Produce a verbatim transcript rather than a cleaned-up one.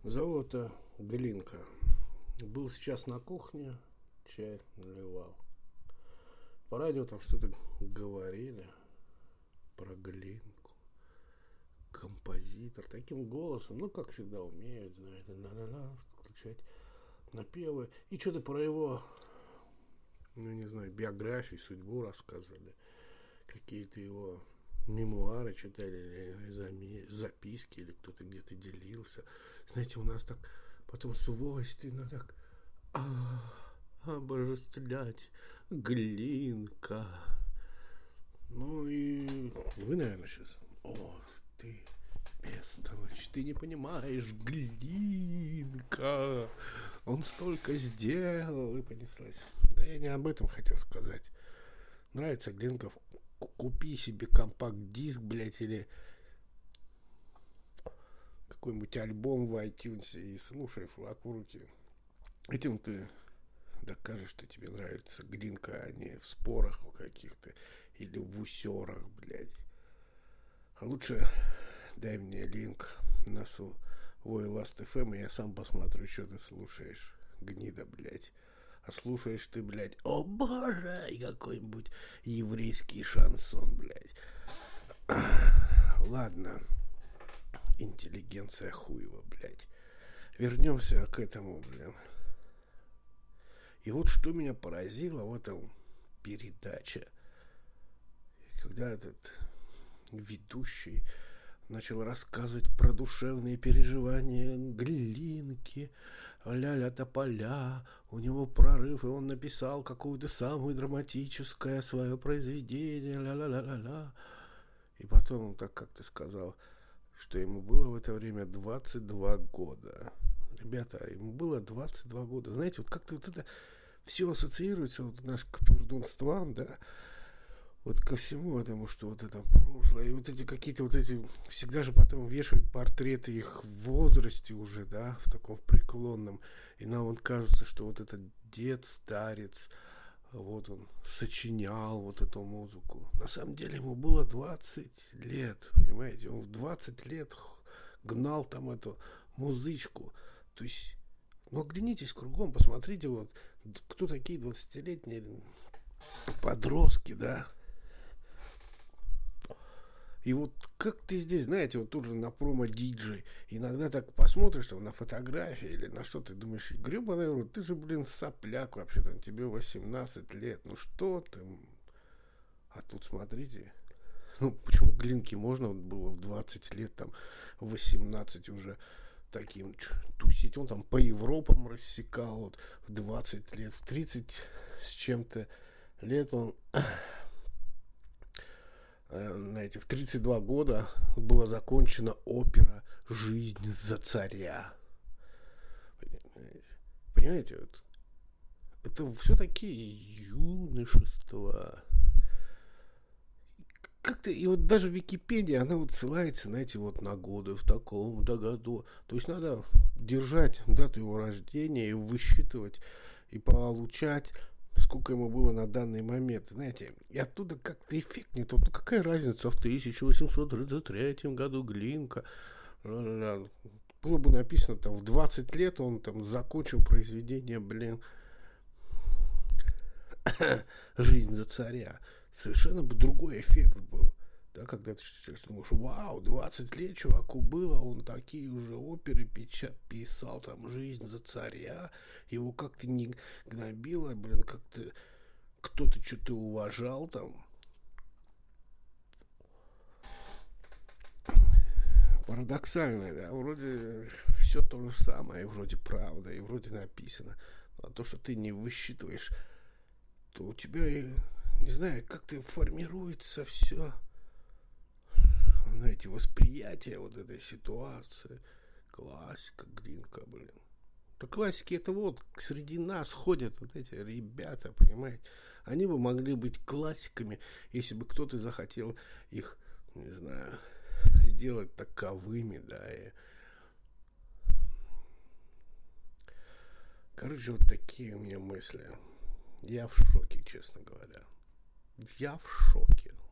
Зовут Глинка. Был сейчас на кухне, чай наливал. По радио там что-то говорили про Глинку. Композитор. Таким голосом, ну, как всегда умеют, знаете, на-на-на, включать напевы. И что-то про его, ну, не знаю, биографию, судьбу рассказывали. Какие-то его мемуары читали, или записки, или кто-то где-то делился. Знаете, у нас так потом свойственно так а, обожествлять Глинка. Ну и вы, наверное, сейчас: о, ты бестолочь, ты не понимаешь, Глинка, он столько сделал, и понеслась. Да я не об этом хотел сказать. Нравится Глинка, купи себе компакт-диск, блядь, или какой-нибудь альбом в iTunes и слушай флаг в руки. Этим ты докажешь, что тебе нравится Глинка, а не в спорах каких-то или в усерах, блядь. А лучше дай мне линк на свой Last эф эм, и я сам посмотрю, что ты слушаешь, гнида, блядь. А слушаешь ты, блядь, о боже, какой-нибудь еврейский шансон, блядь. Ладно, интеллигенция хуева, блядь. Вернемся к этому, блядь. И вот что меня поразило в этом передаче, когда этот ведущий начал рассказывать про душевные переживания Глинки, ля-ля тополя, у него прорыв, и он написал какое-то самое драматическое свое произведение, ля-ля-ля-ля-ля. И потом он так как-то сказал, что ему было в это время двадцать два года. Ребята, ему было двадцать два года. Знаете, вот как-то вот это все ассоциируется, вот наш к пердунствам, да, вот ко всему этому, что вот это прошлое, и вот эти какие-то вот эти, всегда же потом вешают портреты их в возрасте уже, да, в таком в преклонном, и нам вот кажется, что вот этот дед, старец, вот он сочинял вот эту музыку. На самом деле ему было двадцать лет, понимаете, он в двадцать лет гнал там эту музычку, то есть, ну, оглянитесь кругом, посмотрите, вот, кто такие двадцатилетние подростки, да. И вот как ты здесь, знаете, вот тут же на промо-диджей, иногда так посмотришь там на фотографии или на что, ты думаешь, гребаный рот, ты же, блин, сопляк вообще-то, тебе восемнадцать лет, ну что ты? А тут смотрите, ну почему Глинке можно было в двадцать лет, там, восемнадцать уже таким тусить, он там по Европам рассекал, вот, в двадцать лет, в тридцать с чем-то лет он... Знаете, в тридцать два года была закончена опера «Жизнь за царя». Понимаете, Понимаете вот, это все-таки юношество. Как-то, и вот даже Википедия, она вот ссылается, знаете, вот на годы в таком-то году. То есть надо держать дату его рождения и высчитывать, и получать, сколько ему было на данный момент, знаете, и оттуда как-то эффект не тот. Ну какая разница, в тысяча восемьсот тридцать третьем году Глинка, ла-ла-ла. Было бы написано там в двадцать лет он там закончил произведение, блин, «Жизнь за царя». Совершенно бы другой эффект был. Да, когда ты думаешь, вау, двадцать лет чуваку было, он такие уже оперы писал, там, «Жизнь за царя», его как-то не гнобило, блин, как-то кто-то что-то уважал там. Парадоксально, да, вроде все то же самое, и вроде правда, и вроде написано. А то, что ты не высчитываешь, то у тебя, не знаю, как-то формируется все, знаете, восприятие вот этой ситуации. Классика, Глинка, блин. Да классики это вот среди нас ходят вот эти ребята, понимаете. Они бы могли быть классиками, если бы кто-то захотел их, не знаю, сделать таковыми, да. И... Короче, вот такие у меня мысли. Я в шоке, честно говоря. Я в шоке.